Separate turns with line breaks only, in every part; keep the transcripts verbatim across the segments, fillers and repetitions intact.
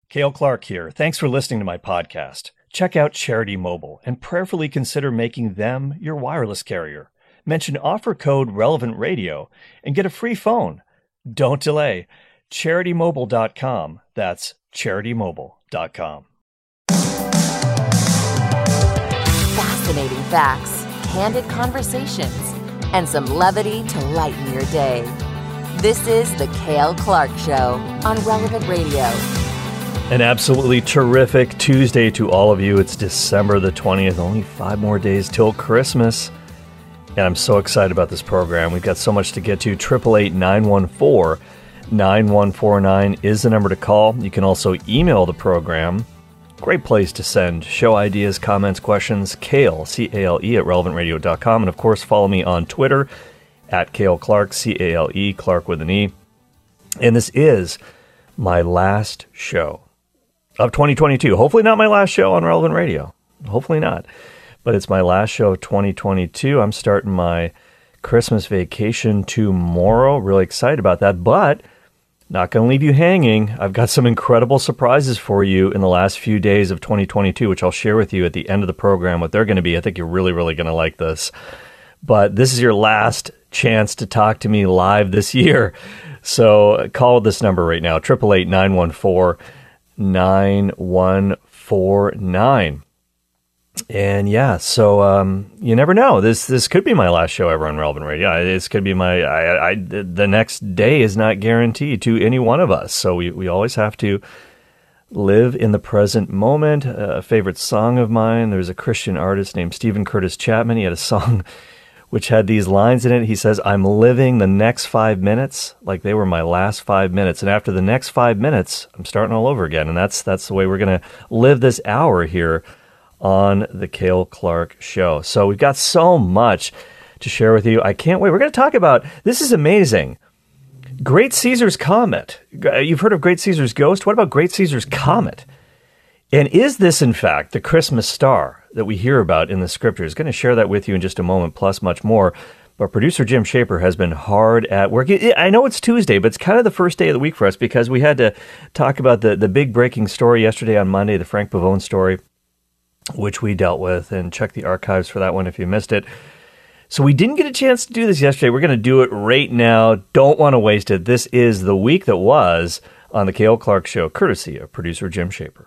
Cale Clark here. Thanks for listening to my podcast. Check out Charity Mobile and prayerfully consider making them your wireless carrier. Mention offer code Relevant Radio and get a free phone. Don't delay. charity mobile dot com. That's charity mobile dot com.
Fascinating facts, candid conversations, and some levity to lighten your day. This is The Cale Clark Show on Relevant Radio.
An absolutely terrific Tuesday to all of you. It's December the twentieth, only five more days till Christmas. And I'm so excited about this program. We've got so much to get to. eight eight eight, nine one four, nine one four nine is the number to call. You can also email the program. Great place to send show ideas, comments, questions. Cale, C A L E, at relevant radio dot com. And of course, follow me on Twitter at Cale Clark, C A L E, Clark with an E. And this is my last show of twenty twenty-two. Hopefully not my last show on Relevant Radio. Hopefully not. But it's my last show of twenty twenty-two. I'm starting my Christmas vacation tomorrow. Really excited about that. But not going to leave you hanging. I've got some incredible surprises for you in the last few days of twenty twenty-two, which I'll share with you at the end of the program what they're going to be. I think you're really, really going to like this. But this is your last chance to talk to me live this year. So call this number right now, eight eight eight, nine one four, nine one four nine. And yeah, so um, you never know. This this could be my last show ever on Relevant Radio. This could be my. I, I, the next day is not guaranteed to any one of us. So we, we always have to live in the present moment. A favorite song of mine, there's a Christian artist named Stephen Curtis Chapman. He had a song which had these lines in it. He says, "I'm living the next five minutes like they were my last five minutes. And after the next five minutes, I'm starting all over again." And that's that's the way we're going to live this hour here on the Cale Clark Show. So we've got so much to share with you. I can't wait. We're going to talk about, this is amazing, Great Caesar's Comet. You've heard of Great Caesar's Ghost? What about Great Caesar's Comet? And is this, in fact, the Christmas star that we hear about in the scriptures? Going to share that with you in just a moment, plus much more. But producer Jim Shaper has been hard at work. I know it's Tuesday, but it's kind of the first day of the week for us because we had to talk about the, the big breaking story yesterday on Monday, the Frank Pavone story, which we dealt with, and check the archives for that one if you missed it. So we didn't get a chance to do this yesterday. We're going to do it right now. Don't want to waste it. This is the week that was on the Cale Clark Show, courtesy of producer Jim Shaper.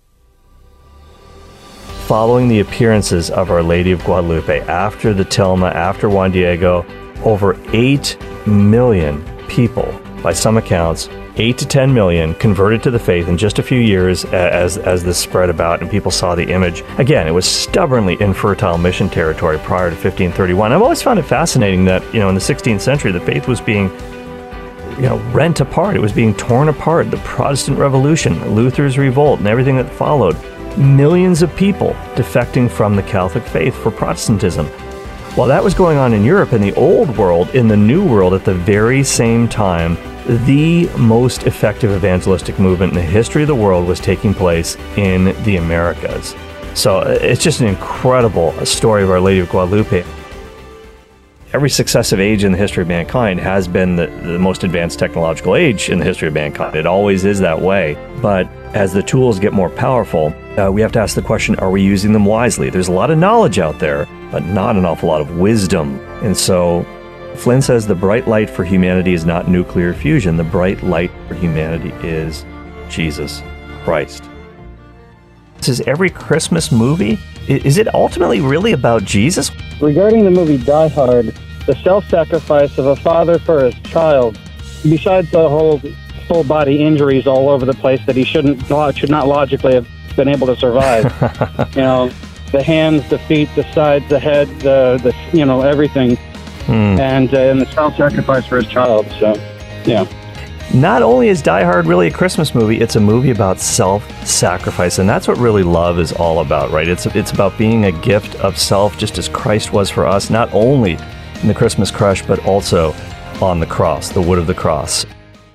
Following the appearances of Our Lady of Guadalupe after the Tilma, after Juan Diego, over eight million people, by some accounts, eight to ten million converted to the faith in just a few years as as this spread about and people saw the image. Again, it was stubbornly infertile mission territory prior to fifteen thirty-one. I've always found it fascinating that, you know, in the sixteenth century, the faith was being, you know, rent apart. It was being torn apart. The Protestant Revolution, Luther's revolt, and everything that followed. Millions of people defecting from the Catholic faith for Protestantism. While that was going on in Europe, in the Old World, in the New World, at the very same time, the most effective evangelistic movement in the history of the world was taking place in the Americas. So it's just an incredible story of Our Lady of Guadalupe. Every successive age in the history of mankind has been the, the most advanced technological age in the history of mankind. It always is that way. But as the tools get more powerful, uh, we have to ask the question, are we using them wisely? There's a lot of knowledge out there, but not an awful lot of wisdom. And so Flynn says the bright light for humanity is not nuclear fusion. The bright light for humanity is Jesus Christ. This is every Christmas movie. Is it ultimately really about Jesus?
Regarding the movie Die Hard, the self-sacrifice of a father for his child, besides the whole full-body injuries all over the place that he shouldn't, should not logically have been able to survive. You know, the hands, the feet, the sides, the head, the, the you know, everything. Hmm. And, uh, and the self-sacrifice for his child, so, yeah.
Not only is Die Hard really a Christmas movie, it's a movie about self-sacrifice, and that's what really love is all about, right? It's it's about being a gift of self, just as Christ was for us, not only in the Christmas crush, but also on the cross, the wood of the cross.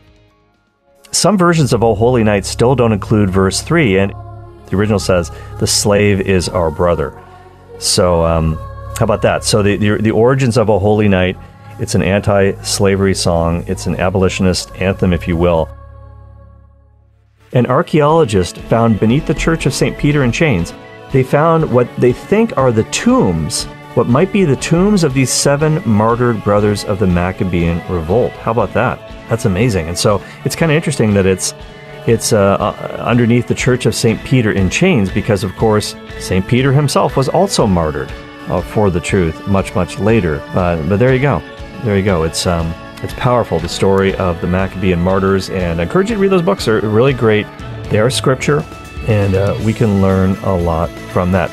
Some versions of O Holy Night still don't include verse three, and the original says, the slave is our brother. So, um, how about that? So the, the, the origins of O Holy Night, it's an anti-slavery song. It's an abolitionist anthem, if you will. An archaeologist found beneath the Church of Saint Peter in chains, they found what they think are the tombs, what might be the tombs of these seven martyred brothers of the Maccabean revolt. How about that? That's amazing. And so it's kind of interesting that it's it's uh, uh, underneath the Church of Saint Peter in chains because, of course, Saint Peter himself was also martyred uh, for the truth much, much later. Uh, but there you go. There you go. It's um, it's powerful, the story of the Maccabean martyrs, and I encourage you to read those books. They're really great. They are scripture, and uh, we can learn a lot from that.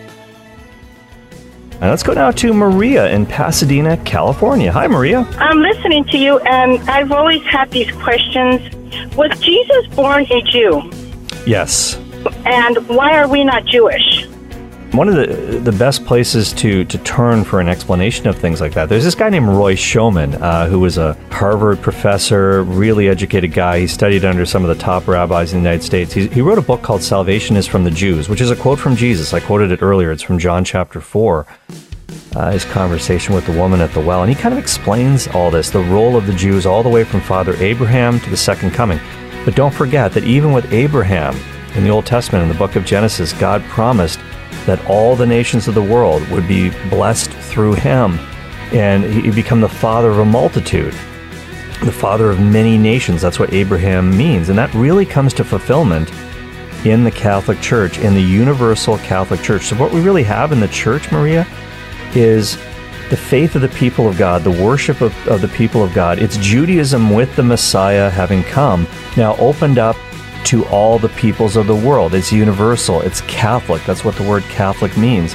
And let's go now to Maria in Pasadena, California. Hi, Maria.
I'm listening to you, and I've always had these questions. Was Jesus born a Jew?
Yes.
And why are we not Jewish?
One of the the best places to, to turn for an explanation of things like that, there's this guy named Roy Schoeman, uh, who was a Harvard professor, really educated guy. He studied under some of the top rabbis in the United States. He, he wrote a book called Salvation is from the Jews, which is a quote from Jesus. I quoted it earlier. It's from John chapter four, uh, his conversation with the woman at the well. And he kind of explains all this, the role of the Jews all the way from Father Abraham to the second coming. But don't forget that even with Abraham in the Old Testament, in the book of Genesis, God promised that all the nations of the world would be blessed through him, and he'd become the father of a multitude, the father of many nations. That's what Abraham means, and that really comes to fulfillment in the Catholic Church, in the universal Catholic Church. So what we really have in the Church, Maria, is the faith of the people of God, the worship of, of the people of God. It's Judaism with the Messiah having come, now opened up to all the peoples of the world. It's universal. It's Catholic. That's what the word Catholic means.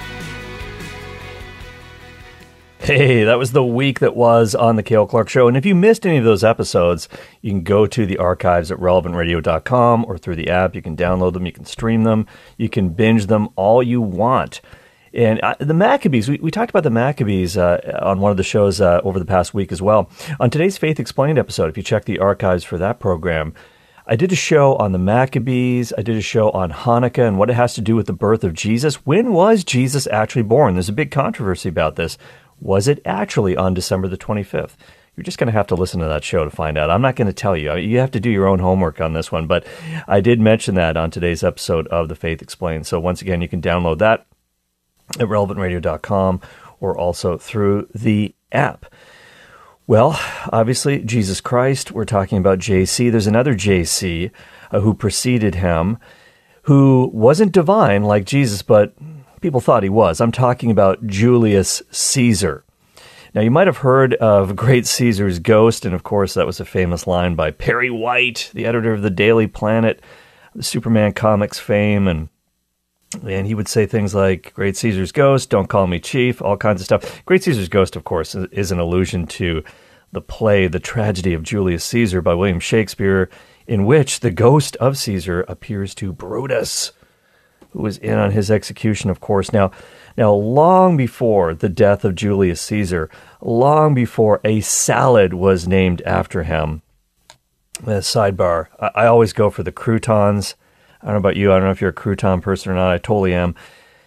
Hey, that was the week that was on the Cale Clark Show. And if you missed any of those episodes, you can go to the archives at relevant radio dot com or through the app. You can download them. You can stream them. You can binge them all you want. And uh, the Maccabees, we, we talked about the Maccabees uh, on one of the shows uh, over the past week as well. On today's Faith Explained episode, if you check the archives for that program, I did a show on the Maccabees. I did a show on Hanukkah and what it has to do with the birth of Jesus. When was Jesus actually born? There's a big controversy about this. Was it actually on December the twenty-fifth? You're just going to have to listen to that show to find out. I'm not going to tell you. You have to do your own homework on this one, but I did mention that on today's episode of The Faith Explained. So once again, you can download that at relevant radio dot com or also through the app. Well, obviously, Jesus Christ, we're talking about J C. There's another J C uh, who preceded him, who wasn't divine like Jesus, but people thought he was. I'm talking about Julius Caesar. Now, you might have heard of Great Caesar's Ghost, and of course, that was a famous line by Perry White, the editor of the Daily Planet, the Superman comics fame, and And he would say things like, Great Caesar's Ghost, don't call me chief, all kinds of stuff. Great Caesar's Ghost, of course, is an allusion to the play The Tragedy of Julius Caesar by William Shakespeare, in which the ghost of Caesar appears to Brutus, who was in on his execution, of course. Now, now, long before the death of Julius Caesar, long before a salad was named after him, uh, sidebar, I, I always go for the croutons. I don't know about you. I don't know if you're a crouton person or not. I totally am.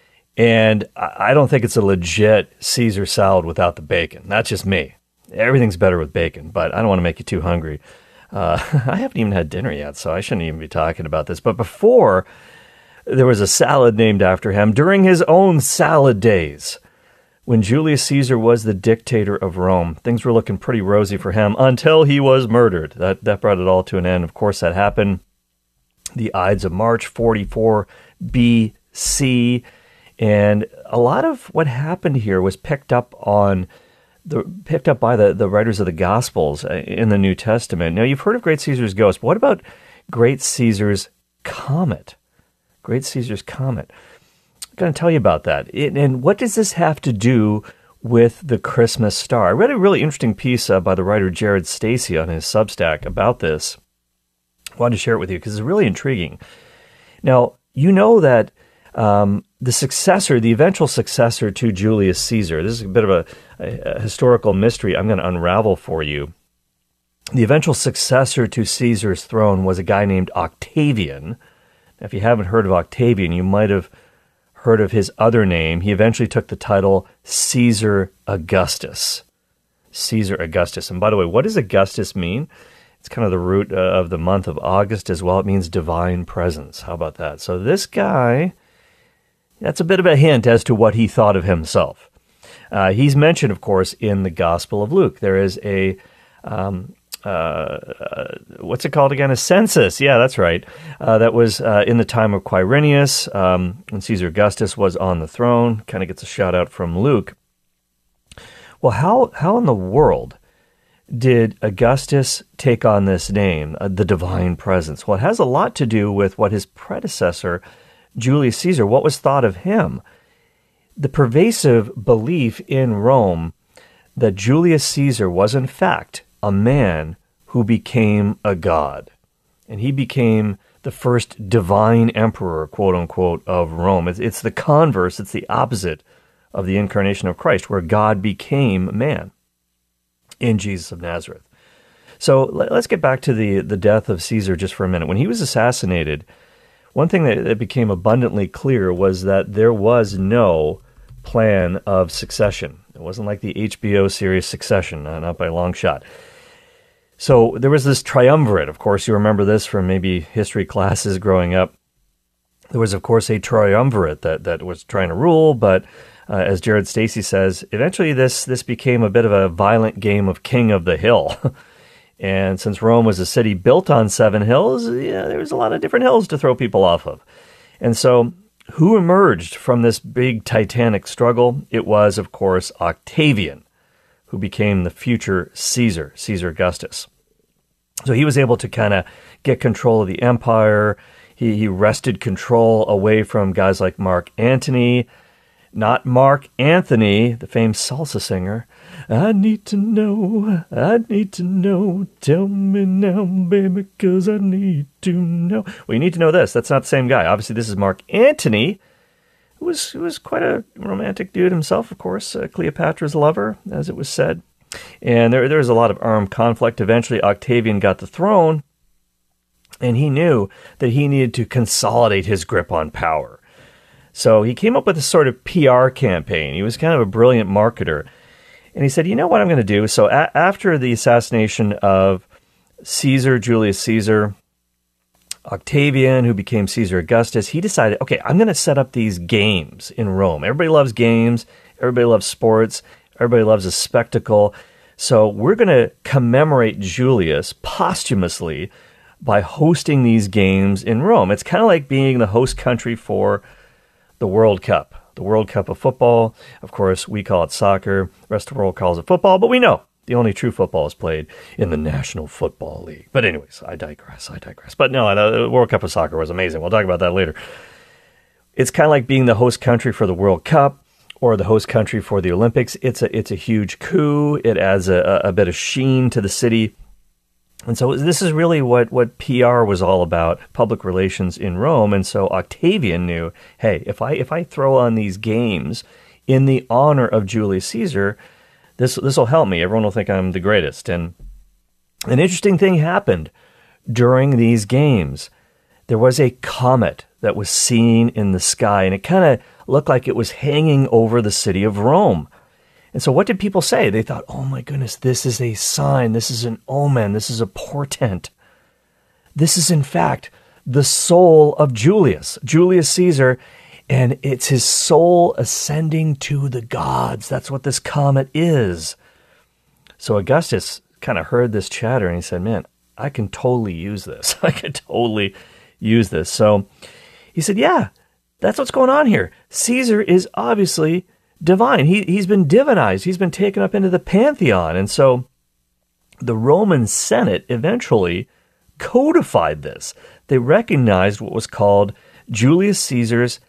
And I don't think it's a legit Caesar salad without the bacon. That's just me. Everything's better with bacon, but I don't want to make you too hungry. Uh, I haven't even had dinner yet, so I shouldn't even be talking about this. But before, there was a salad named after him during his own salad days. When Julius Caesar was the dictator of Rome, things were looking pretty rosy for him until he was murdered. That, that brought it all to an end. Of course, that happened the Ides of March, forty-four B C, and a lot of what happened here was picked up on the picked up by the, the writers of the Gospels in the New Testament. Now, you've heard of Great Caesar's Ghost, but what about Great Caesar's Comet? Great Caesar's Comet. I'm going to tell you about that. It, and what does this have to do with the Christmas star? I read a really interesting piece uh, by the writer Jared Stacy on his Substack about this. I wanted to share it with you because it's really intriguing. Now, you know that um, the successor, the eventual successor to Julius Caesar, this is a bit of a, a, a historical mystery I'm going to unravel for you. The eventual successor to Caesar's throne was a guy named Octavian. Now, if you haven't heard of Octavian, you might have heard of his other name. He eventually took the title Caesar Augustus. Caesar Augustus. And by the way, what does Augustus mean? It's It's kind of the root uh, of the month of August as well. It means divine presence. How about that? So this guy, that's a bit of a hint as to what he thought of himself. Uh, he's mentioned, of course, in the Gospel of Luke. There is a, um, uh, uh, what's it called again? A census. Yeah, that's right. Uh, that was uh, in the time of Quirinius, um, when Caesar Augustus was on the throne. Kind of gets a shout out from Luke. Well, how how in the world did Augustus take on this name, uh, the divine presence? Well, it has a lot to do with what his predecessor, Julius Caesar, what was thought of him. The pervasive belief in Rome that Julius Caesar was in fact a man who became a god. And he became the first divine emperor, quote unquote, of Rome. It's, it's the converse, it's the opposite of the incarnation of Christ, where God became man in Jesus of Nazareth. So let's get back to the, the death of Caesar just for a minute. When he was assassinated, one thing that, that became abundantly clear was that there was no plan of succession. It wasn't like the H B O series Succession, uh, not by a long shot. So there was this triumvirate. Of course, you remember this from maybe history classes growing up. There was, of course, a triumvirate that, that was trying to rule, but uh, as Jared Stacy says, eventually this this became a bit of a violent game of king of the hill. And since Rome was a city built on seven hills, yeah, there was a lot of different hills to throw people off of. And so who emerged from this big titanic struggle? It was, of course, Octavian, who became the future Caesar, Caesar Augustus. So he was able to kind of get control of the empire. He, he wrested control away from guys like Mark Antony, not Mark Anthony, the famous salsa singer. I need to know, I need to know, tell me now, baby, because I need to know. Well, you need to know this. That's not the same guy. Obviously, this is Mark Antony, who was, who was quite a romantic dude himself, of course, uh, Cleopatra's lover, as it was said. And there, there was a lot of armed conflict. Eventually, Octavian got the throne, and he knew that he needed to consolidate his grip on power. So he came up with a sort of P R campaign. He was kind of a brilliant marketer. And he said, you know what I'm going to do? So a- after the assassination of Caesar, Julius Caesar, Octavian, who became Caesar Augustus, he decided, okay, I'm going to set up these games in Rome. Everybody loves games. Everybody loves sports. Everybody loves a spectacle. So we're going to commemorate Julius posthumously by hosting these games in Rome. It's kind of like being the host country for the World Cup, the World Cup of football. Of course, we call it soccer. The rest of the world calls it football, but we know the only true football is played in the National Football League. But anyways, I digress, I digress. But no, the World Cup of soccer was amazing. We'll talk about that later. It's kind of like being the host country for the World Cup or the host country for the Olympics. It's a it's a huge coup. It adds a, a bit of sheen to the city. And so this is really what, what P R was all about, public relations in Rome. And so Octavian knew, hey, if I if I throw on these games in the honor of Julius Caesar, this this will help me. Everyone will think I'm the greatest. And an interesting thing happened during these games. There was a comet that was seen in the sky, and it kind of looked like it was hanging over the city of Rome. And so what did people say? They thought, oh my goodness, this is a sign, this is an omen, this is a portent. This is in fact the soul of Julius, Julius Caesar, and it's his soul ascending to the gods. That's what this comet is. So Augustus kind of heard this chatter and he said, man, I can totally use this. I can totally use this. So he said, yeah, that's what's going on here. Caesar is obviously divine. He, he's been divinized. He's been taken up into the pantheon. And so the Roman Senate eventually codified this. They recognized what was called Julius Caesar's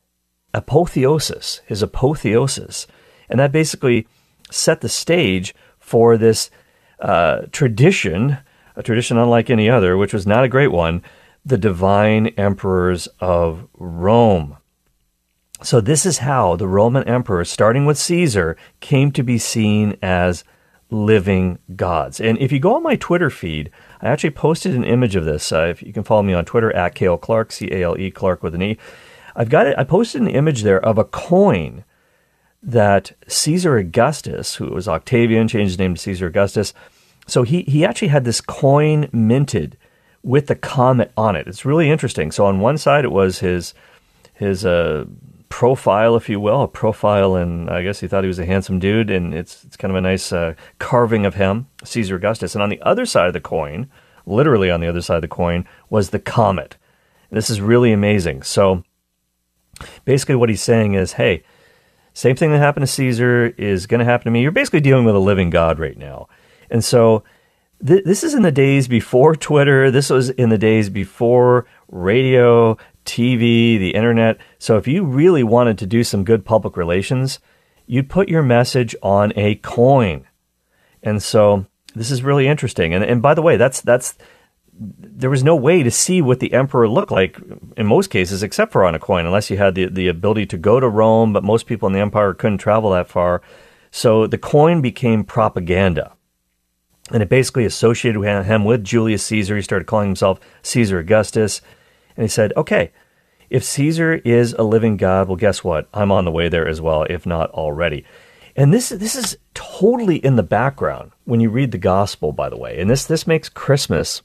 apotheosis, his apotheosis. And that basically set the stage for this uh, tradition, a tradition unlike any other, which was not a great one, the divine emperors of Rome. So this is how the Roman emperors, starting with Caesar, came to be seen as living gods. And if you go on my Twitter feed, I actually posted an image of this. Uh, if you can follow me on Twitter, at Cale Clark, C A L E, Clark with an E. I've got it. I posted an image there of a coin that Caesar Augustus, who was Octavian, changed his name to Caesar Augustus, So he, he actually had this coin minted with the comet on it. It's really interesting. So on one side, it was his his uh, profile, if you will, a profile, and I guess he thought he was a handsome dude, and it's it's kind of a nice uh, carving of him, Caesar Augustus. And on the other side of the coin, literally on the other side of the coin, was the comet. And this is really amazing. So basically what he's saying is, hey, same thing that happened to Caesar is going to happen to me. You're basically dealing with a living God right now. And so th- this is in the days before Twitter. This was in the days before radio, T V, the internet. So if you really wanted to do some good public relations, you'd put your message on a coin. And so this is really interesting. And and by the way, that's that's there was no way to see what the emperor looked like in most cases, except for on a coin, unless you had the, the ability to go to Rome, but most people in the empire couldn't travel that far. So the coin became propaganda. And it basically associated him with Julius Caesar. He started calling himself Caesar Augustus. And he said, okay, if Caesar is a living God, well, guess what? I'm on the way there as well, if not already. And this this is totally in the background when you read the gospel, by the way. And this this makes Christmas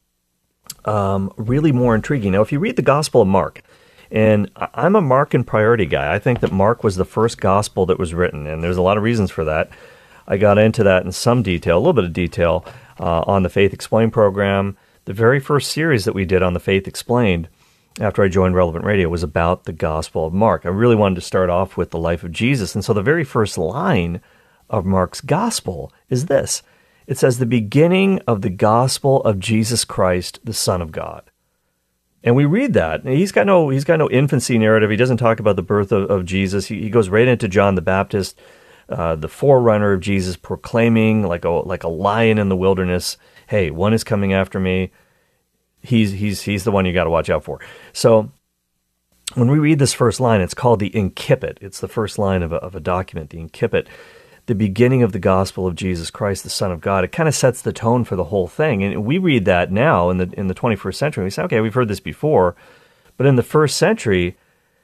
um, really more intriguing. Now, if you read the Gospel of Mark, and I'm a Mark and priority guy. I think that Mark was the first gospel that was written, and there's a lot of reasons for that. I got into that in some detail, a little bit of detail, uh, on the Faith Explained program. The very first series that we did on the Faith Explained after I joined Relevant Radio was about the Gospel of Mark. I really wanted to start off with the life of Jesus. And so the very first line of Mark's Gospel is this. It says, the beginning of the Gospel of Jesus Christ, the Son of God. And we read that. And he's got no he's got no infancy narrative. He doesn't talk about the birth of, of Jesus. He, he goes right into John the Baptist, uh, the forerunner of Jesus, proclaiming like a like a lion in the wilderness, hey, one is coming after me. He's he's he's the one you got to watch out for. So when we read this first line, it's called the incipit. It's the first line of a, of a document, the incipit, the beginning of the gospel of Jesus Christ, the Son of God. It kind of sets the tone for the whole thing. And we read that now in the in the twenty-first century. And we say, okay, we've heard this before. But in the first century,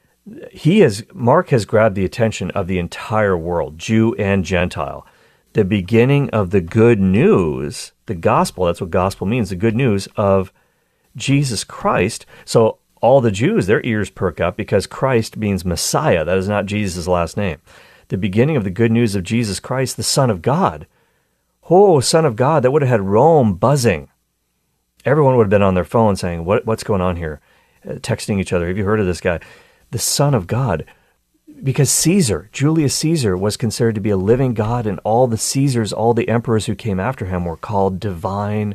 he has Mark has grabbed the attention of the entire world, Jew and Gentile. The beginning of the good news, the gospel, that's what gospel means, the good news of Jesus Christ. So all the Jews, their ears perk up because Christ means Messiah. That is not Jesus' last name. The beginning of the good news of Jesus Christ, the Son of God. Oh, Son of God, that would have had Rome buzzing. Everyone would have been on their phone saying, what, what's going on here? Uh, texting each other. Have you heard of this guy? The Son of God. Because Caesar, Julius Caesar, was considered to be a living God, and all the Caesars, all the emperors who came after him were called divine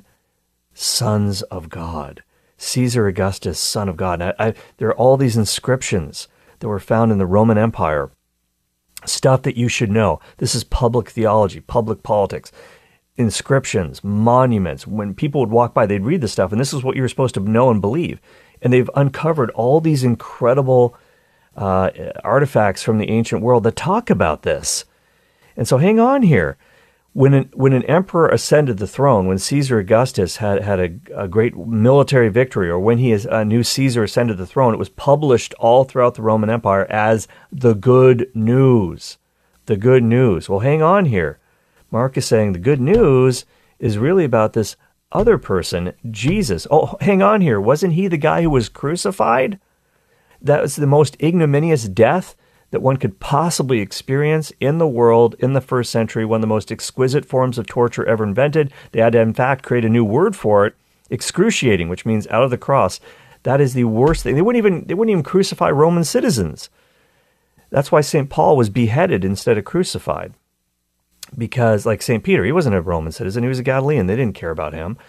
sons of God. Caesar Augustus, son of God. I, I, there are all these inscriptions that were found in the Roman Empire, stuff that you should know. This is public theology, public politics, inscriptions, monuments. When people would walk by, they'd read this stuff, and this is what you're supposed to know and believe. And they've uncovered all these incredible uh, artifacts from the ancient world that talk about this. And so hang on here. When an, when an emperor ascended the throne, when Caesar Augustus had, had a, a great military victory, or when he is, a new Caesar ascended the throne, it was published all throughout the Roman Empire as the good news. The good news. Well, hang on here. Mark is saying the good news is really about this other person, Jesus. Oh, hang on here. Wasn't he the guy who was crucified? That was the most ignominious death that one could possibly experience in the world in the first century, one of the most exquisite forms of torture ever invented. They had to, in fact, create a new word for it, excruciating, which means out of the cross. That is the worst thing. They wouldn't even they wouldn't even crucify Roman citizens. That's why Saint Paul was beheaded instead of crucified. Because, like Saint Peter, he wasn't a Roman citizen. He was a Galilean. They didn't care about him.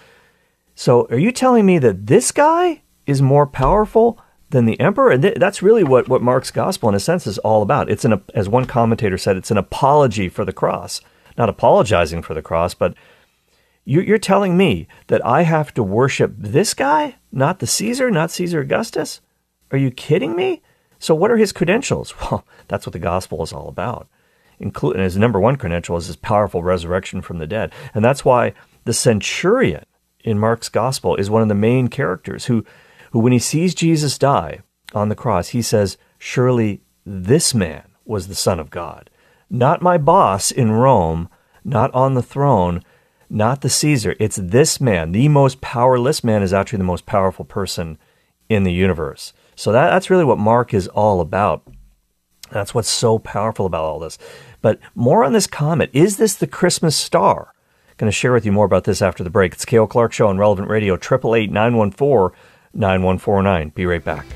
So are you telling me that this guy is more powerful than the emperor? And th- that's really what, what Mark's gospel, in a sense, is all about. It's an, as one commentator said, it's an apology for the cross. Not apologizing for the cross, but you, you're telling me that I have to worship this guy, not the Caesar, not Caesar Augustus? Are you kidding me? So what are his credentials? Well, that's what the gospel is all about. Including his number one credential is his powerful resurrection from the dead. And that's why the centurion in Mark's gospel is one of the main characters who who when he sees Jesus die on the cross, he says, surely this man was the Son of God. Not my boss in Rome, not on the throne. not the Caesar. It's this man. The most powerless man is actually the most powerful person in the universe. So that, that's really what Mark is all about. That's what's so powerful about all this. But more on this comet. Is this the Christmas star? I'm going to share with you more about this after the break. It's Cale Clark Show on Relevant Radio, eight eight eight, nine one four, nine one four nine. Be right back.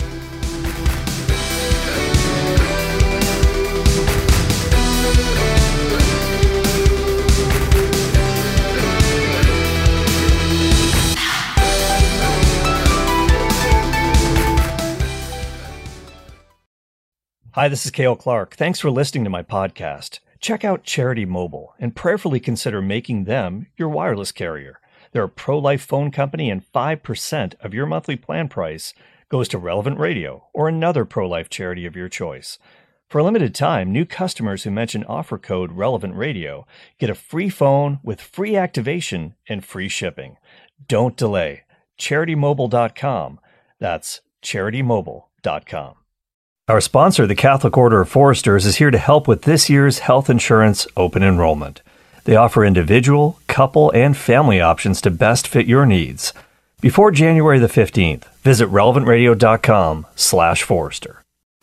Hi, this is Cale Clark. Thanks for listening to my podcast. Check out Charity Mobile and prayerfully consider making them your wireless carrier. They're a pro-life phone company, and five percent of your monthly plan price goes to Relevant Radio or another pro-life charity of your choice. For a limited time, new customers who mention offer code Relevant Radio get a free phone with free activation and free shipping. Don't delay. charity mobile dot com. That's charity mobile dot com. Our sponsor, the Catholic Order of Foresters, is here to help with this year's health insurance open enrollment. They offer individual, couple, and family options to best fit your needs. Before January the fifteenth, visit relevant radio dot com slash Forester.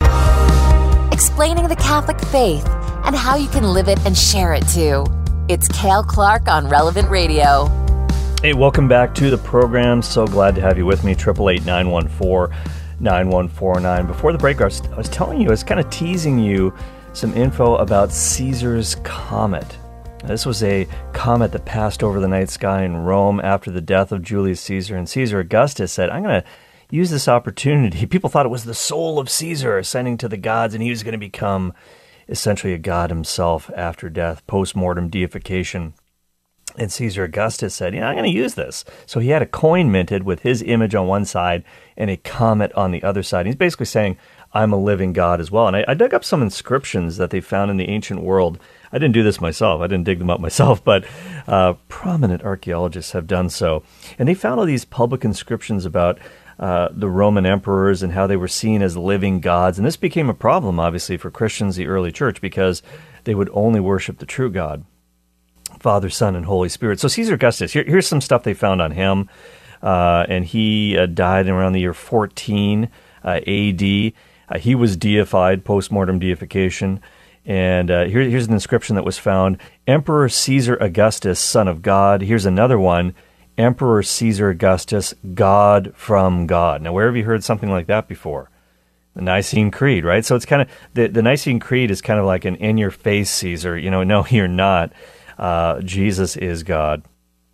Explaining the Catholic faith and how you can live it and share it too. It's Cale Clark on Relevant Radio.
Hey, welcome back to the program. So glad to have you with me. eight eight eight, nine one four, nine one four nine. Before the break, I was, I was telling you, I was kind of teasing you some info about Caesar's comet. This was a comet that passed over the night sky in Rome after the death of Julius Caesar. And Caesar Augustus said, I'm going to use this opportunity. People thought it was the soul of Caesar ascending to the gods, and he was going to become essentially a god himself after death, post-mortem deification. And Caesar Augustus said, yeah, I'm going to use this. So he had a coin minted with his image on one side and a comet on the other side. He's basically saying, I'm a living god as well. And I, I dug up some inscriptions that they found in the ancient world. I didn't do this myself. I didn't dig them up myself, but uh, prominent archaeologists have done so. And they found all these public inscriptions about uh, the Roman emperors and how they were seen as living gods. And this became a problem, obviously, for Christians, the early church, because they would only worship the true God, Father, Son, and Holy Spirit. So Caesar Augustus, here, here's some stuff they found on him. Uh, and he uh, died around the year fourteen uh, A D. Uh, he was deified, post-mortem deification. And uh, here, here's an inscription that was found. Emperor Caesar Augustus, son of God. Here's another one. Emperor Caesar Augustus, God from God. Now, where have you heard something like that before? The Nicene Creed, right? So it's kind of, the, the Nicene Creed is kind of like an in-your-face Caesar. You know, no, you're not. Uh, Jesus is God.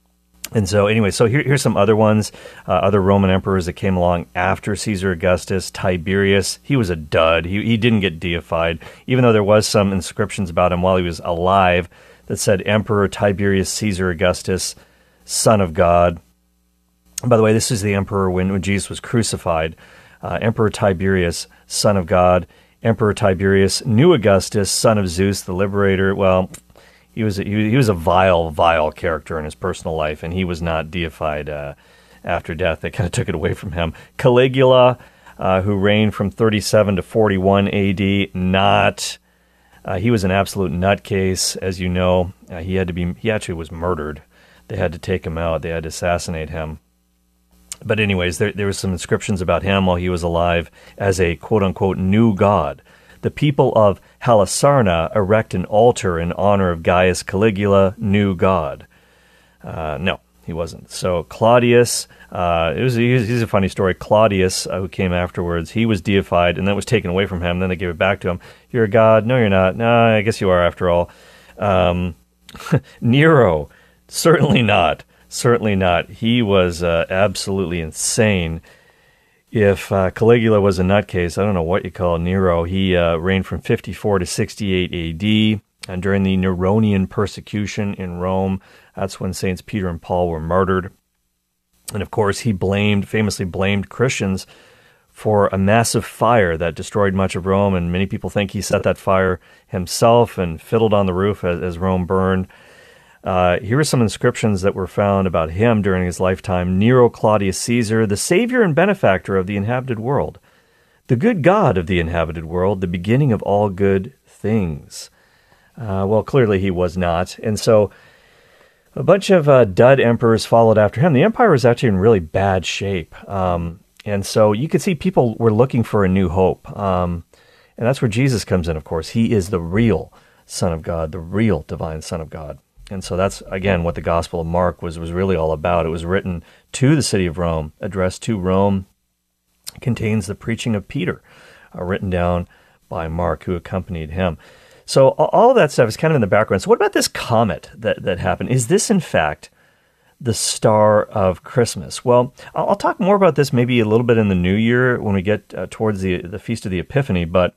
And so anyway, so here, here's some other ones, uh, other Roman emperors that came along after Caesar Augustus. Tiberius, he was a dud. He, he didn't get deified, even though there was some inscriptions about him while he was alive that said Emperor Tiberius Caesar Augustus, son of God. And by the way, this is the emperor when, when Jesus was crucified. Uh, Emperor Tiberius, son of God. Emperor Tiberius, new Augustus, son of Zeus, the liberator. Well, He was, a, he was a vile, vile character in his personal life, and he was not deified uh, after death. They kind of took it away from him. Caligula, uh, who reigned from thirty-seven to forty-one A D, not. Uh, he was an absolute nutcase, as you know. Uh, he had to be. He actually was murdered. They had to take him out. They had to assassinate him. But anyways, there there was some inscriptions about him while he was alive as a quote-unquote new god. The people of Halisarna erect an altar in honor of Gaius Caligula, new god. Uh, no, he wasn't. So Claudius, uh, it was here's a funny story. Claudius, uh, who came afterwards, he was deified, and that was taken away from him. Then they gave it back to him. You're a god? No, you're not. No, I guess you are after all. Um, Nero, certainly not. Certainly not. He was uh, absolutely insane. If uh, Caligula was a nutcase, I don't know what you call Nero. He uh, reigned from fifty-four to sixty-eight A D, and during the Neronian persecution in Rome, that's when Saints Peter and Paul were martyred. And of course, he blamed, famously blamed Christians for a massive fire that destroyed much of Rome, and many people think he set that fire himself and fiddled on the roof as, as Rome burned. Uh, here are some inscriptions that were found about him during his lifetime. Nero Claudius Caesar, the savior and benefactor of the inhabited world, the good God of the inhabited world, the beginning of all good things. Uh, well, clearly he was not. And so A bunch of uh, dud emperors followed after him. The empire was actually in really bad shape. Um, and so you could see people were looking for a new hope. Um, and that's where Jesus comes in, of course. He is the real Son of God, the real divine Son of God. And so that's, again, what the Gospel of Mark was, was really all about. It was written to the city of Rome, addressed to Rome, contains the preaching of Peter, uh, written down by Mark, who accompanied him. So all of that stuff is kind of in the background. So what about this comet that, that happened? Is this, in fact, the star of Christmas? Well, I'll, I'll talk more about this maybe a little bit in the new year when we get uh, towards the, the Feast of the Epiphany, but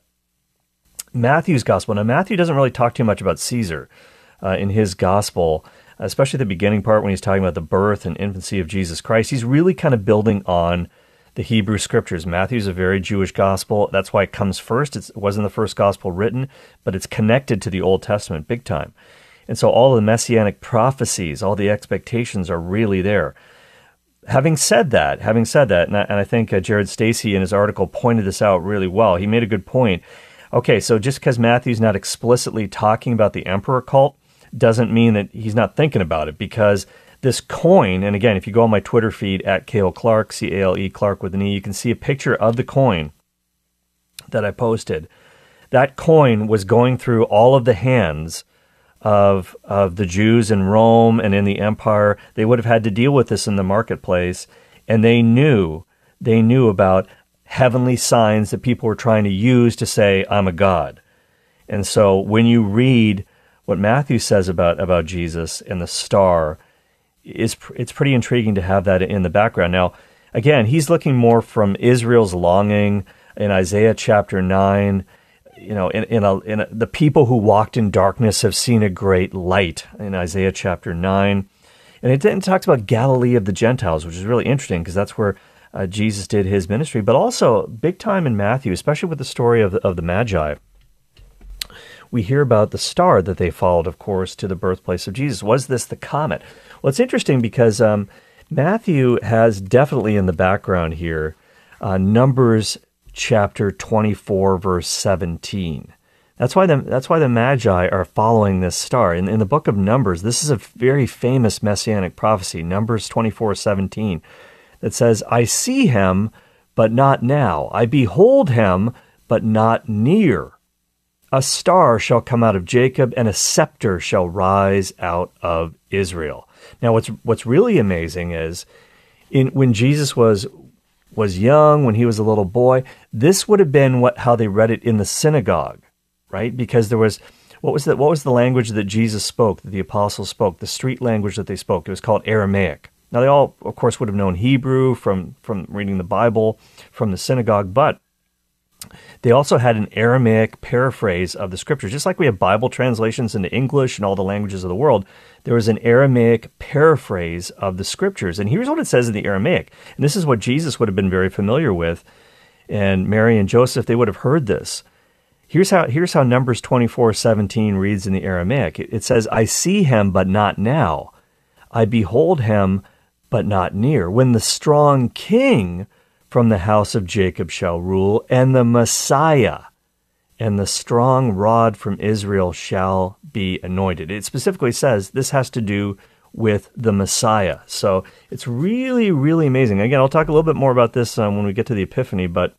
Matthew's Gospel. Now, Matthew doesn't really talk too much about Caesar uh, in his Gospel, especially the beginning part when he's talking about the birth and infancy of Jesus Christ. He's really kind of building on the Hebrew Scriptures. Matthew's a very Jewish gospel. That's why it comes first. It's, it wasn't the first gospel written, but it's connected to the Old Testament big time. And so all the messianic prophecies, all the expectations are really there. Having said that, having said that, and I, and I think uh, Jared Stacy in his article pointed this out really well. He made a good point. Okay, so just because Matthew's not explicitly talking about the emperor cult doesn't mean that he's not thinking about it, because this coin, and again, if you go on my Twitter feed at Cale Clark, C A L E Clark with an E, you can see a picture of the coin that I posted. That coin was going through all of the hands of of the Jews in Rome and in the empire. They would have had to deal with this in the marketplace, and they knew they knew about heavenly signs that people were trying to use to say, I'm a god. And so when you read what Matthew says about, about Jesus and the star, Is it's pretty intriguing to have that in the background. Now, again, he's looking more from Israel's longing in Isaiah chapter nine. You know, in in, a, in a, the people who walked in darkness have seen a great light in Isaiah chapter nine, and it, it talks about Galilee of the Gentiles, which is really interesting because that's where uh, Jesus did his ministry. But also big time in Matthew, especially with the story of the, of the Magi. We hear about the star that they followed, of course, to the birthplace of Jesus. Was this the comet? Well, it's interesting because um, Matthew has definitely in the background here uh, Numbers chapter twenty-four, verse seventeen. That's why the that's why the Magi are following this star. In, in the book of Numbers, this is a very famous messianic prophecy, Numbers twenty-four, seventeen, that says, I see him, but not now. I behold him, but not near. A star shall come out of Jacob, and a scepter shall rise out of Israel. Now, what's what's really amazing is, in when Jesus was was young, when he was a little boy, this would have been what how they read it in the synagogue, right? Because there was what was the what was the language that Jesus spoke, that the apostles spoke, the street language that they spoke. It was called Aramaic. Now, they all, of course, would have known Hebrew from from reading the Bible from the synagogue, but they also had an Aramaic paraphrase of the Scriptures. Just like we have Bible translations into English and all the languages of the world, there was an Aramaic paraphrase of the Scriptures. And here's what it says in the Aramaic. And this is what Jesus would have been very familiar with. And Mary and Joseph, they would have heard this. Here's how here's how Numbers twenty-four seventeen reads in the Aramaic. It, it says, I see him, but not now. I behold him, but not near. When the strong king from the house of Jacob shall rule, and the Messiah and the strong rod from Israel shall be anointed. It specifically says this has to do with the Messiah. So it's really, really amazing. Again, I'll talk a little bit more about this um, when we get to the Epiphany, but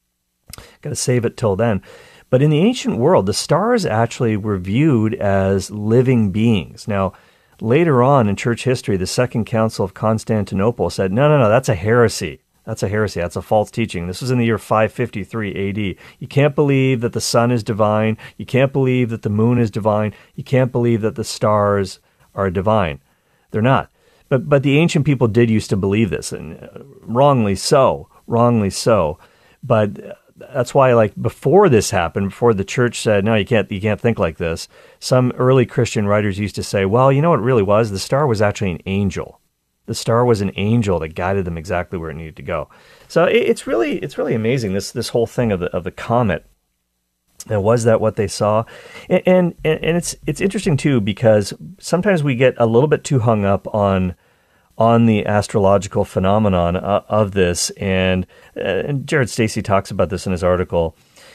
got to save it till then. But in the ancient world, the stars actually were viewed as living beings. Now, later on in church history, the Second Council of Constantinople said, no, no, no, that's a heresy. That's a heresy. That's a false teaching. This was in the year five fifty-three A D. You can't believe that the sun is divine. You can't believe that the moon is divine. You can't believe that the stars are divine. They're not. But but the ancient people did used to believe this, and wrongly so, wrongly so. But that's why, like, before this happened, before the church said, no, you can't, you can't think like this, some early Christian writers used to say, well, you know what it really was? The star was actually an angel. The star was an angel that guided them exactly where it needed to go. So it, it's really it's really amazing, this this whole thing of the of the comet. And was that what they saw? And, and and it's it's interesting too, because sometimes we get a little bit too hung up on on the astrological phenomenon uh, of this. And, uh, and Jared Stacy talks about this in his article.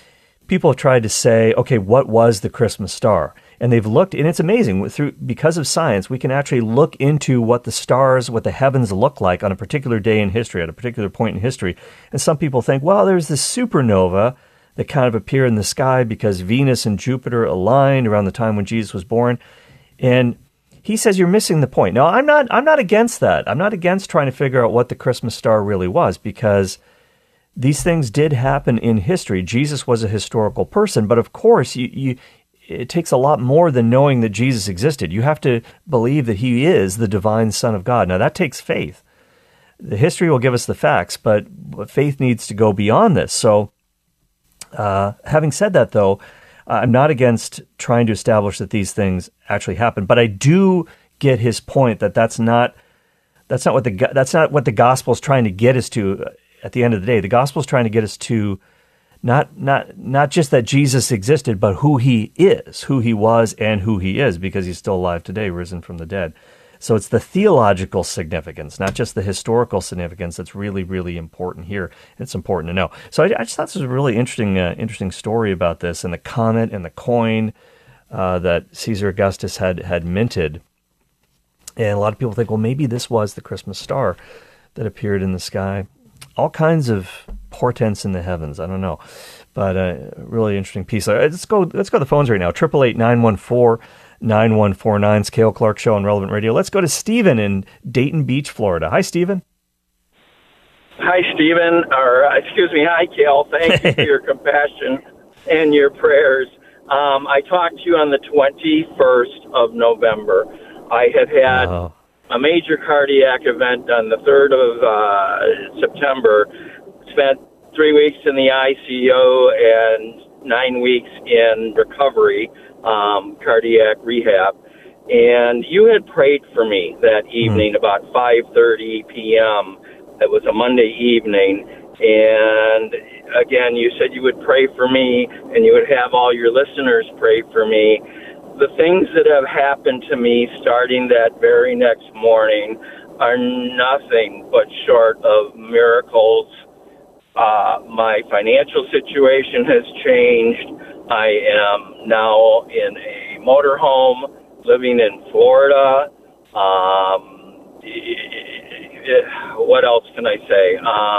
people have tried to say, okay, what was the Christmas star? And they've looked, and it's amazing, through because of science, we can actually look into what the stars, what the heavens look like on a particular day in history, at a particular point in history. And some people think, well, there's this supernova that kind of appeared in the sky because Venus and Jupiter aligned around the time when Jesus was born. And he says you're missing the point. Now, I'm not I'm not against that. I'm not against trying to figure out what the Christmas star really was, because these things did happen in history. Jesus was a historical person, but of course, you, you it takes a lot more than knowing that Jesus existed. You have to believe that he is the divine Son of God. Now, that takes faith. The history will give us the facts, but faith needs to go beyond this. So, uh, having said that, though, I'm not against trying to establish that these things actually happen, but I do get his point that that's not that's not what the that's not what the gospel is trying to get us to. At the end of the day, the gospel is trying to get us to not not not just that Jesus existed, but who he is, who he was, and who he is, because he's still alive today, risen from the dead. So it's the theological significance, not just the historical significance, that's really, really important here. It's important to know. So I, I just thought this was a really interesting, uh, interesting story about this, and the comet and the coin uh, that Caesar Augustus had had minted. And a lot of people think, well, maybe this was the Christmas star that appeared in the sky. All kinds of portents in the heavens. I don't know, but a uh, really interesting piece. Let's go. Let's go to the phones right now. Triple eight nine one four nine one four nine. It's Cale Clark Show on Relevant Radio. Let's go to Stephen in Dayton Beach, Florida. Hi, Stephen.
Hi, Stephen. Or uh, excuse me. Hi, Cale. Thank you for your compassion and your prayers. Um, I talked to you on the twenty-first of November. I had had. Oh. a major cardiac event on the third of uh, September, spent three weeks in the I C U and nine weeks in recovery, um, cardiac rehab. And you had prayed for me that evening mm. about five thirty p.m. It was a Monday evening. And again, you said you would pray for me and you would have all your listeners pray for me. The things that have happened to me starting that very next morning are nothing but short of miracles. Uh, my financial situation has changed. I am now in a motorhome living in Florida. Um, what else can I say?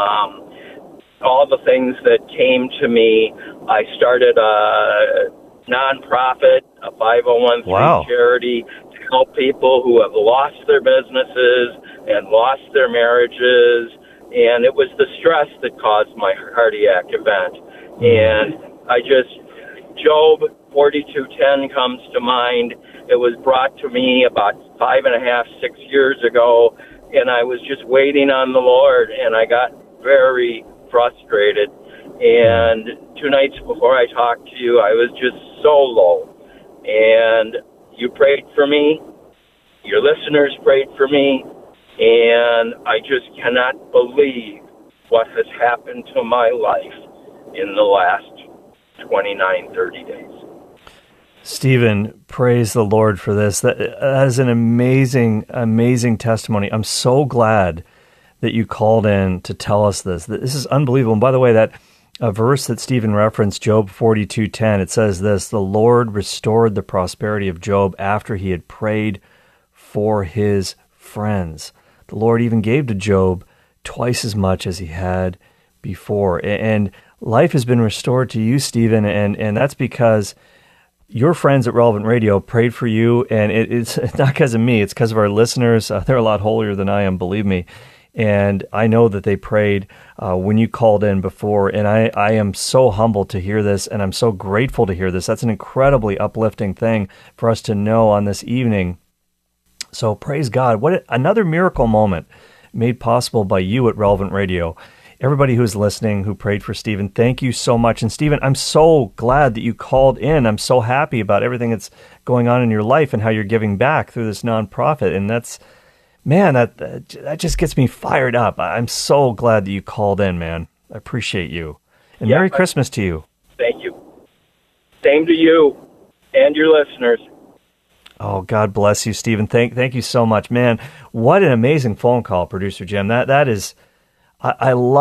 Um, all the things that came to me. I started a nonprofit, a five oh one c
wow.
charity to help people who have lost their businesses and lost their marriages. And it was the stress that caused my cardiac event. And I just, Job forty-two ten comes to mind. It was brought to me about five and a half, six years ago. And I was just waiting on the Lord, and I got very frustrated. And two nights before I talked to you, I was just so low. And you prayed for me. Your listeners prayed for me. And I just cannot believe what has happened to my life in the last twenty-nine, thirty days.
Stephen, praise the Lord for this. That, that is an amazing, amazing testimony. I'm so glad that you called in to tell us this. This is unbelievable. And by the way, that a verse that Stephen referenced, Job forty-two ten, it says this: the Lord restored the prosperity of Job after he had prayed for his friends. The Lord even gave to Job twice as much as he had before. And life has been restored to you, Stephen, and, and that's because your friends at Relevant Radio prayed for you, and it, it's not because of me, it's because of our listeners. Uh, they're a lot holier than I am, believe me. And I know that they prayed uh, when you called in before, and I, I am so humbled to hear this, and I'm so grateful to hear this. That's an incredibly uplifting thing for us to know on this evening. So praise God. What a, another miracle moment made possible by you at Relevant Radio. Everybody who's listening, who prayed for Stephen, thank you so much. And Stephen, I'm so glad that you called in. I'm so happy about everything that's going on in your life and how you're giving back through this nonprofit. And that's, man, that that just gets me fired up. I'm so glad that you called in, man. I appreciate you. And
yeah,
Merry Christmas to you.
Thank you. Same to you and your listeners.
Oh, God bless you, Stephen. Thank thank you so much. Man, what an amazing phone call, Producer Jim. That That is, I, I love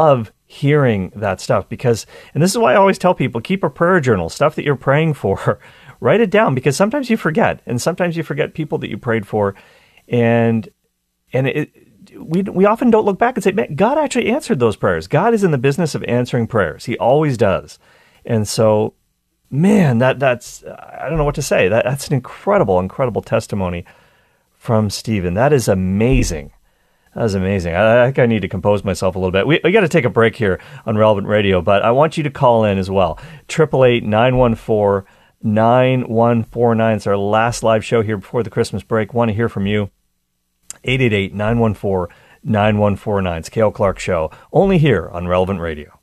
hearing that stuff because, and this is why I always tell people, keep a prayer journal, stuff that you're praying for, write it down because sometimes you forget, and sometimes you forget people that you prayed for, and and it, we we often don't look back and say, man, God actually answered those prayers. God is in the business of answering prayers. He always does. And so, man, that that's, I don't know what to say. That That's an incredible, incredible testimony from Stephen. That is amazing. That is amazing. I, I think I need to compose myself a little bit. We, we got to take a break here on Relevant Radio, but I want you to call in as well. eight eight eight, nine one four, nine one four nine. It's our last live show here before the Christmas break. Want to hear from you. eight eight eight, nine one four, nine one four nine. It's Cale Clark Show, only here on Relevant Radio.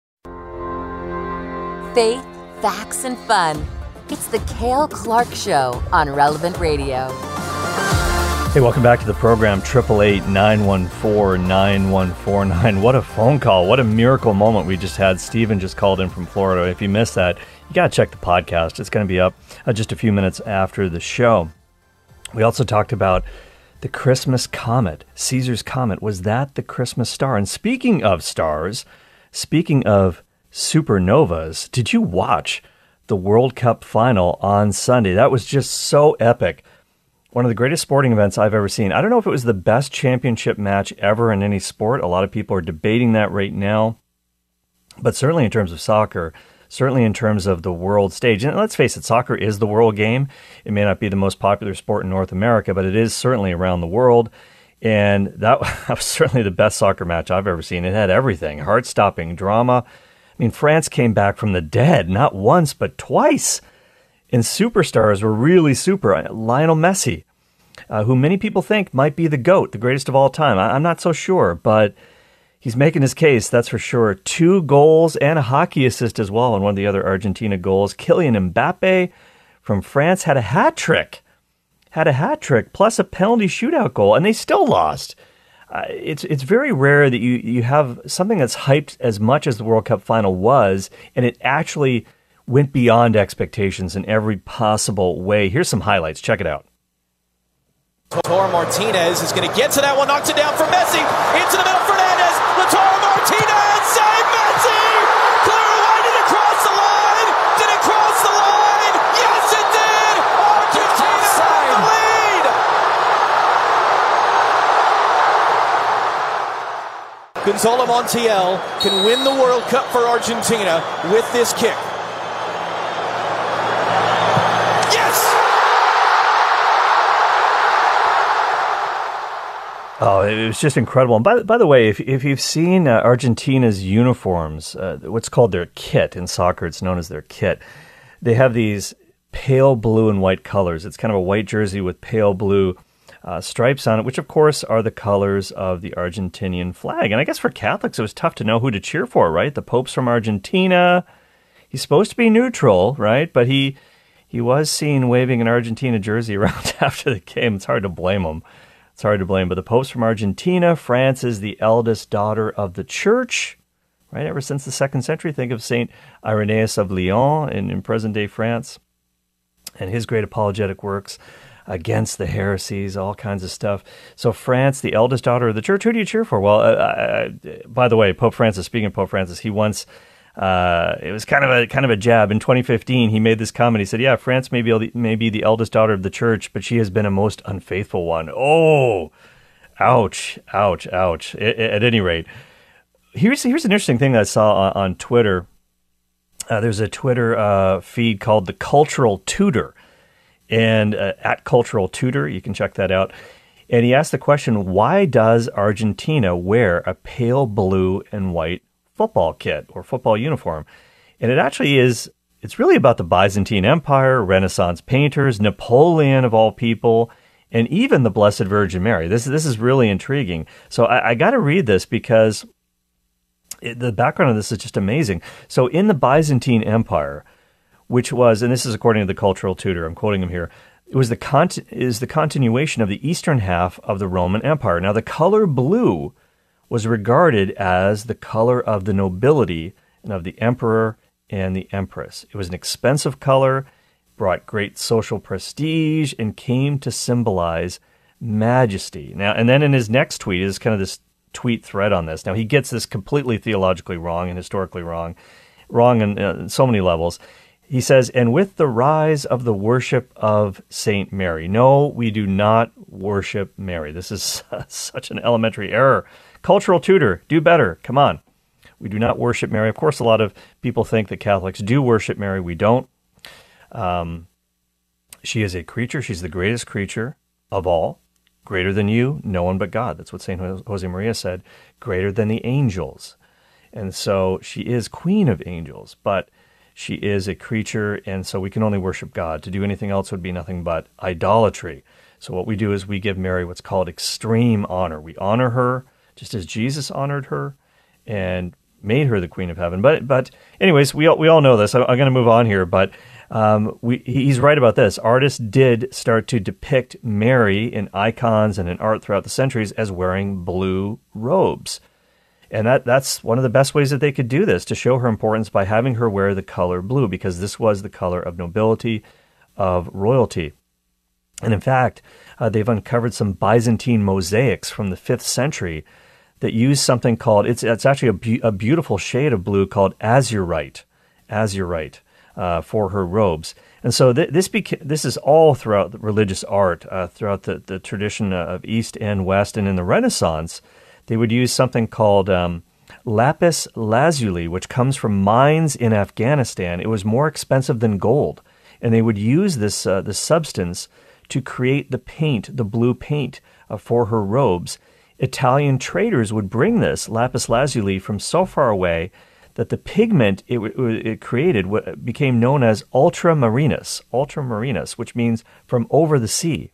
Faith, facts, and fun. It's the Cale Clark Show on Relevant Radio.
Hey, welcome back to the program, eight eight eight, nine one four, nine one four nine. What a phone call. What a miracle moment we just had. Stephen just called in from Florida. If you missed that, you got to check the podcast. It's going to be up uh, just a few minutes after the show. We also talked about the Christmas comet, Caesar's comet. Was that the Christmas star? And speaking of stars, speaking of supernovas, did you watch the World Cup final on Sunday? That was just so epic. One of the greatest sporting events I've ever seen. I don't know if it was the best championship match ever in any sport. A lot of people are debating that right now. But certainly in terms of soccer, certainly in terms of the world stage. And let's face it, soccer is the world game. It may not be the most popular sport in North America, but it is certainly around the world. And that was certainly the best soccer match I've ever seen. It had everything, heart-stopping drama. I mean, France came back from the dead, not once, but twice. And superstars were really super. Lionel Messi, uh, who many people think might be the GOAT, the greatest of all time. I- I'm not so sure, but he's making his case, that's for sure. Two goals and a hockey assist as well on one of the other Argentina goals. Kylian Mbappe from France had a hat trick, had a hat trick, plus a penalty shootout goal, and they still lost. Uh, it's it's very rare that you, you have something that's hyped as much as the World Cup final was, and it actually went beyond expectations in every possible way. Here's some highlights. Check it out.
Lautaro Martinez is going to get to that one, knocks it down for Messi, into the middle, Fernandez, Lautaro Martinez, save Messi! Clear away, did it cross the line? Did it cross the line? Yes, it did! Argentina has the lead! Gonzalo Montiel can win the World Cup for Argentina with this kick.
Oh, it was just incredible. And by, by the way, if, if you've seen uh, Argentina's uniforms, uh, what's called their kit in soccer, it's known as their kit. They have these pale blue and white colors. It's kind of a white jersey with pale blue uh, stripes on it, which of course are the colors of the Argentinian flag. And I guess for Catholics, it was tough to know who to cheer for, right? The Pope's from Argentina. He's supposed to be neutral, right? But he he was seen waving an Argentina jersey around after the game. It's hard to blame him. It's hard to blame, but the Pope's from Argentina. France is the eldest daughter of the church, right? Ever since the second century, think of Saint Irenaeus of Lyon in, in present-day France and his great apologetic works against the heresies, all kinds of stuff. So France, the eldest daughter of the church. Who do you cheer for? Well, uh, I, by the way, Pope Francis, speaking of Pope Francis, he once... Uh, it was kind of a kind of a jab. In twenty fifteen, he made this comment. He said, yeah, France may be, may be the eldest daughter of the church, but she has been a most unfaithful one. Oh, ouch, ouch, ouch. At, at any rate, here's here's an interesting thing that I saw on, on Twitter. Uh, there's a Twitter uh, feed called The Cultural Tutor, and uh, at Cultural Tutor, you can check that out. And he asked the question, why does Argentina wear a pale blue and white football kit or football uniform? And it actually is, it's really about the Byzantine Empire, Renaissance painters, Napoleon of all people, and even the Blessed Virgin Mary. This, this is really intriguing. So I, I got to read this because it, the background of this is just amazing. So in the Byzantine Empire, which was, and this is according to the Cultural Tutor, I'm quoting him here, it was the con- is the continuation of the eastern half of the Roman Empire. Now the color blue was regarded as the color of the nobility and of the emperor and the empress. It was an expensive color, brought great social prestige, and came to symbolize majesty. Now, and then in his next tweet is kind of this tweet thread on this. Now, he gets this completely theologically wrong and historically wrong, wrong in, uh, in so many levels. He says, and with the rise of the worship of Saint Mary. No, we do not worship Mary. This is such an elementary error. Cultural tutor, do better. Come on. We do not worship Mary. Of course, a lot of people think that Catholics do worship Mary. We don't. Um, she is a creature. She's the greatest creature of all. Greater than you, no one but God. That's what Saint Jose Maria said. Greater than the angels. And so she is queen of angels, but she is a creature, and so we can only worship God. To do anything else would be nothing but idolatry. So what we do is we give Mary what's called extreme honor. We honor her just as Jesus honored her and made her the Queen of Heaven. But but anyways, we all, we all know this. I, I'm going to move on here, but um, we, he's right about this. Artists did start to depict Mary in icons and in art throughout the centuries as wearing blue robes. And that that's one of the best ways that they could do this, to show her importance by having her wear the color blue, because this was the color of nobility, of royalty. And in fact, uh, they've uncovered some Byzantine mosaics from the fifth century that use something called, it's it's actually a, be- a beautiful shade of blue called azurite, azurite uh, for her robes. And so th- this beca- this is all throughout the religious art, uh, throughout the, the tradition of East and West, and in the Renaissance. They would use something called um, lapis lazuli, which comes from mines in Afghanistan. It was more expensive than gold, and they would use this uh, this substance to create the paint, the blue paint uh, for her robes. Italian traders would bring this lapis lazuli from so far away that the pigment it, it created became known as ultramarinus, ultramarinus, which means from over the sea.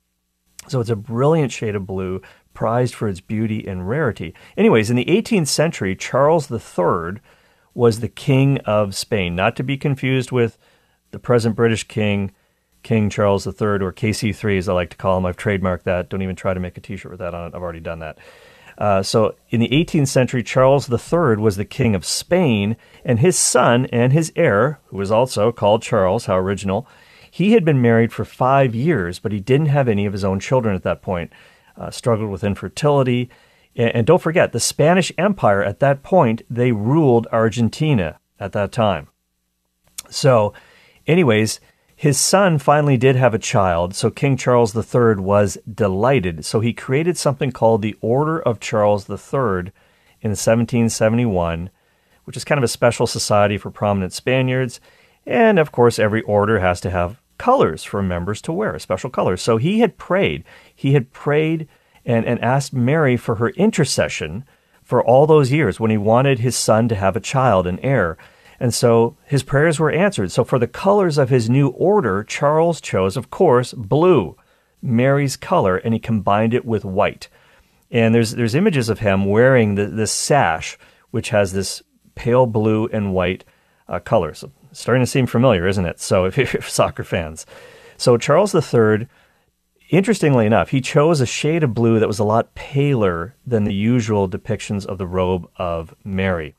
So it's a brilliant shade of blue, prized for its beauty and rarity. Anyways, in the eighteenth century, Charles the Third was the King of Spain, not to be confused with the present British King, King Charles the Third, or K C three, as I like to call him. I've trademarked that. Don't even try to make a t-shirt with that on it. I've already done that. Uh, so in the eighteenth century, Charles the Third was the King of Spain, and his son and his heir, who was also called Charles, how original, he had been married for five years, but he didn't have any of his own children at that point. Uh, struggled with infertility. And, and don't forget, the Spanish Empire at that point, they ruled Argentina at that time. So anyways, his son finally did have a child, so King Charles the Third was delighted. So he created something called the Order of Charles the Third in seventeen seventy-one, which is kind of a special society for prominent Spaniards. And of course, every order has to have colors for members to wear, special colors. So he had prayed. He had prayed and, and asked Mary for her intercession for all those years when he wanted his son to have a child, an heir. And so his prayers were answered. So for the colors of his new order, Charles chose, of course, blue, Mary's color, and he combined it with white. And there's there's images of him wearing the, this sash, which has this pale blue and white uh, color. So starting to seem familiar, isn't it? So if you're soccer fans. So Charles the Third, interestingly enough, he chose a shade of blue that was a lot paler than the usual depictions of the robe of Mary.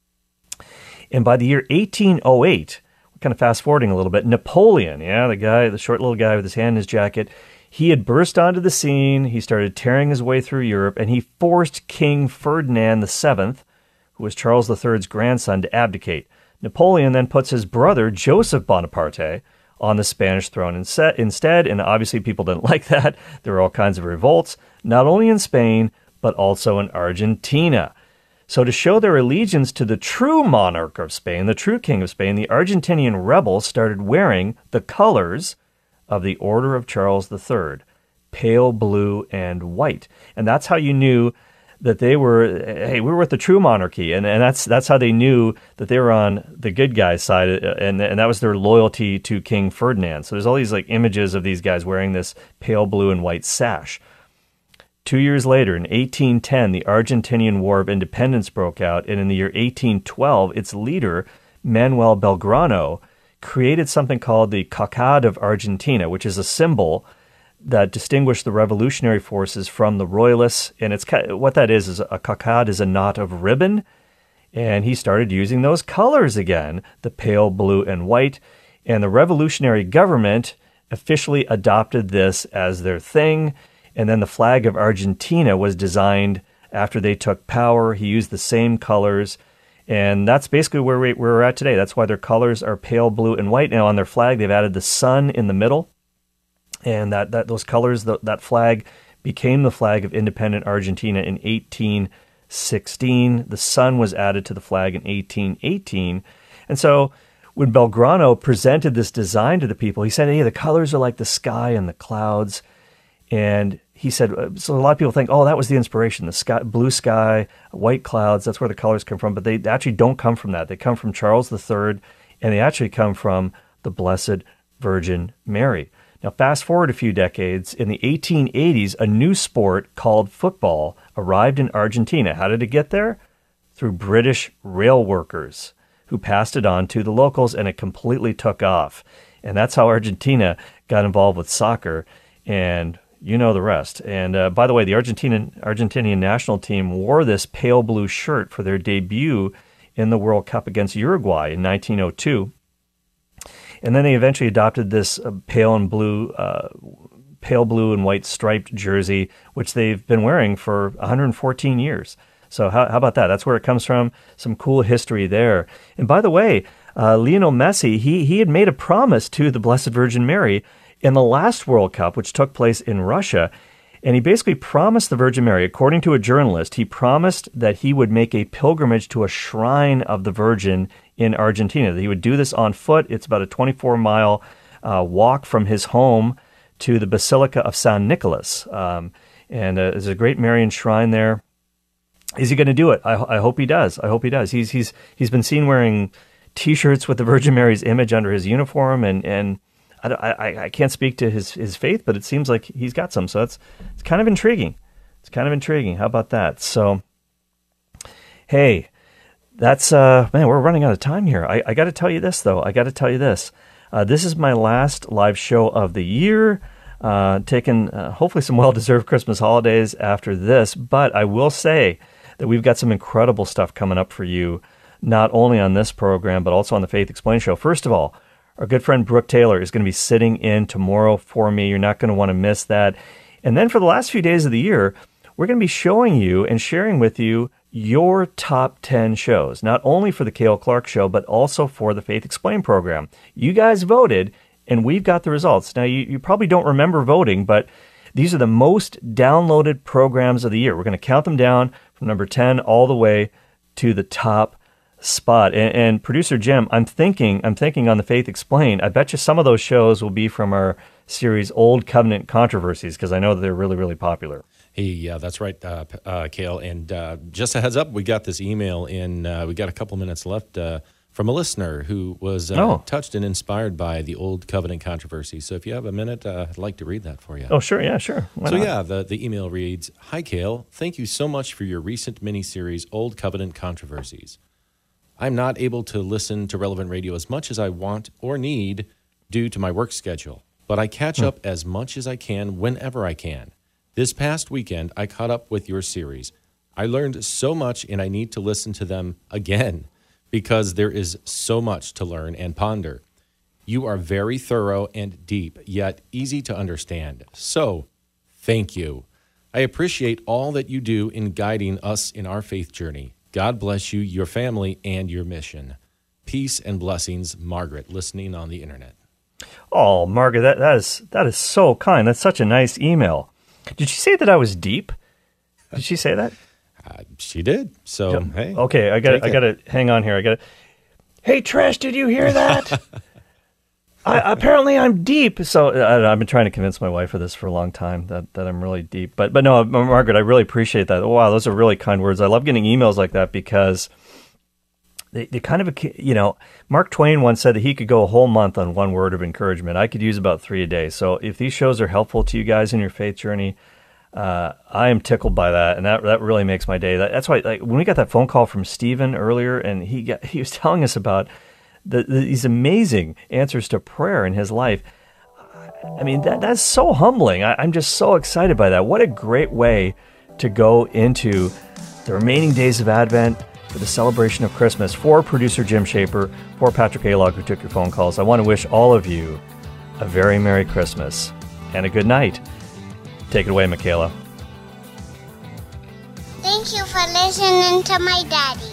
And by the year eighteen oh eight, we're kind of fast-forwarding a little bit, Napoleon, yeah, the guy, the short little guy with his hand in his jacket, he had burst onto the scene, he started tearing his way through Europe, and he forced King Ferdinand the Seventh, who was Charles the Third's grandson, to abdicate. Napoleon then puts his brother, Joseph Bonaparte, on the Spanish throne instead, and obviously people didn't like that. There were all kinds of revolts, not only in Spain, but also in Argentina. So to show their allegiance to the true monarch of Spain, the true king of Spain, the Argentinian rebels started wearing the colors of the Order of Charles the Third, pale blue and white. And that's how you knew that they were, hey, we were with the true monarchy. And, and that's that's how they knew that they were on the good guy's side, and, and that was their loyalty to King Ferdinand. So there's all these like images of these guys wearing this pale blue and white sash. Two years later, in eighteen ten, the Argentinian War of Independence broke out, and in the year eighteen twelve, its leader, Manuel Belgrano, created something called the Cockade of Argentina, which is a symbol that distinguished the revolutionary forces from the royalists. And it's what that is, is a cockade is a knot of ribbon, and he started using those colors again, the pale blue and white, and the revolutionary government officially adopted this as their thing. And then the flag of Argentina was designed after they took power. He used the same colors, and that's basically where, we, where we're at today. That's why their colors are pale blue and white. Now on their flag, they've added the sun in the middle, and that, that those colors, the, that flag became the flag of independent Argentina in eighteen sixteen. The sun was added to the flag in eighteen eighteen. And so when Belgrano presented this design to the people, he said, hey, the colors are like the sky and the clouds. And he said, so a lot of people think, oh, that was the inspiration, the sky, blue sky, white clouds, that's where the colors come from. But they actually don't come from that. They come from Charles the Third, and they actually come from the Blessed Virgin Mary. Now, fast forward a few decades, in the eighteen eighties, a new sport called football arrived in Argentina. How did it get there? Through British rail workers who passed it on to the locals, and it completely took off. And that's how Argentina got involved with soccer, and you know the rest. And uh, by the way, the Argentinian, Argentinian national team wore this pale blue shirt for their debut in the World Cup against Uruguay in nineteen oh two. And then they eventually adopted this uh, pale and blue, uh, pale blue and white striped jersey, which they've been wearing for one hundred fourteen years. So how, how about that? That's where it comes from. Some cool history there. And by the way, uh, Lionel Messi, he he had made a promise to the Blessed Virgin Mary in the last World Cup, which took place in Russia. And he basically promised the Virgin Mary, according to a journalist, he promised that he would make a pilgrimage to a shrine of the Virgin in Argentina. He would do this on foot. It's about a twenty-four mile uh, walk from his home to the Basilica of San Nicolas. Um, and uh, there's a great Marian shrine there. Is he going to do it? I, I hope he does. I hope he does. He's he's he's been seen wearing T-shirts with the Virgin Mary's image under his uniform, and and I, I, I can't speak to his, his faith, but it seems like he's got some. So that's it's kind of intriguing. It's kind of intriguing. How about that? So, hey, that's uh, man, we're running out of time here. I, I got to tell you this though. I got to tell you this. Uh, this is my last live show of the year. Uh, taking uh, hopefully some well-deserved Christmas holidays after this, but I will say that we've got some incredible stuff coming up for you, not only on this program, but also on the Faith Explained show. First of all, our good friend Brooke Taylor is going to be sitting in tomorrow for me. You're not going to want to miss that. And then for the last few days of the year, we're going to be showing you and sharing with you your top ten shows, not only for the Cale Clark Show, but also for the Faith Explained program. You guys voted, and we've got the results. Now, you, you probably don't remember voting, but these are the most downloaded programs of the year. We're going to count them down from number ten all the way to the top spot. And, and producer Jim, I'm thinking, I'm thinking on the Faith Explained, I bet you some of those shows will be from our series Old Covenant Controversies, because I know that they're really, really popular.
Hey, yeah, that's right, uh, uh, Cale. And uh, just a heads up, we got this email in, uh, we got a couple minutes left uh, from a listener who was uh, oh. touched and inspired by the Old Covenant Controversy. So if you have a minute, uh, I'd like to read that for you.
Oh, sure, yeah, sure. Why
so
not?
yeah, the, the email reads, Hi, Cale. Thank you so much for your recent mini-series, Old Covenant Controversies. I'm not able to listen to Relevant Radio as much as I want or need due to my work schedule, but I catch hmm. up as much as I can whenever I can. This past weekend, I caught up with your series. I learned so much, and I need to listen to them again because there is so much to learn and ponder. You are very thorough and deep, yet easy to understand. So, thank you. I appreciate all that you do in guiding us in our faith journey. God bless you, your family, and your mission. Peace and blessings, Margaret, listening on the internet.
Oh, Margaret, that, that is that is so kind. That's such a nice email. Did she say that I was deep? Did she say that?
Uh, she did. So, yeah. Hey.
Okay, I got I got to hang on here. I got to. Hey, Trish, did you hear that? I, apparently, I'm deep. So I, I've been trying to convince my wife of this for a long time that, that I'm really deep. But but no, Margaret, I really appreciate that. Wow, those are really kind words. I love getting emails like that because they, they kind of, you know, Mark Twain once said that he could go a whole month on one word of encouragement. I could use about three a day. So if these shows are helpful to you guys in your faith journey, uh, I am tickled by that, and that that really makes my day. That, that's why, like, when we got that phone call from Stephen earlier, and he got, he was telling us about The, the, these amazing answers to prayer in his life. I mean, that that's so humbling. I, I'm just so excited by that. What a great way to go into the remaining days of Advent for the celebration of Christmas. For producer Jim Shaper, for Patrick Alog, who took your phone calls, I want to wish all of you a very Merry Christmas and a good night. Take it away, Michaela.
Thank for listening to my daddy.